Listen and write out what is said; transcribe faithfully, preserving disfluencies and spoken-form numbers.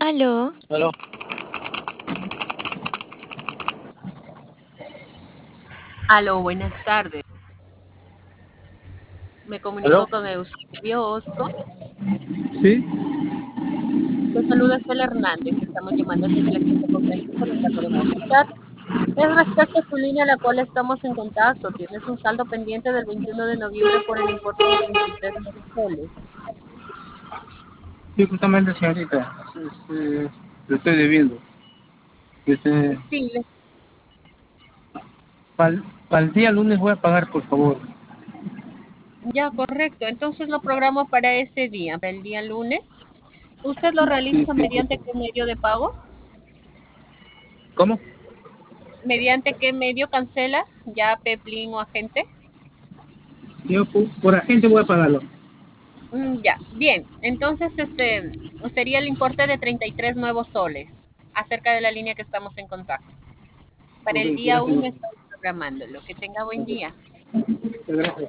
Aló, Aló. Aló, buenas tardes. Me ¿Aló? comunico con Eusebio Osco. Sí, Te saluda Estela Hernández. Estamos llamando desde la quinta conferencia por el cargo de Movistar. Es respecto a tu línea a la cual estamos en contacto. Tienes un saldo pendiente del veintiuno de noviembre por el importe de treinta y tres mil soles. sí, justamente, señorita. Este, lo estoy debiendo. Este, Sí, le- para el día lunes voy a pagar, por favor. ya correcto. Entonces lo programo para ese día, para el día lunes. ¿Usted lo Sí, realiza sí, por mediante favor. qué medio de pago? ¿Cómo? ¿Mediante qué medio cancela? ¿Ya Peplin o agente? Yo por, por agente voy a pagarlo. Mm, ya, bien. Entonces, este sería el importe de treinta y tres nuevos soles acerca de la línea que estamos en contacto. Para Ok, el día gracias. uno estoy programándolo. Que tenga buen Ok, día. gracias.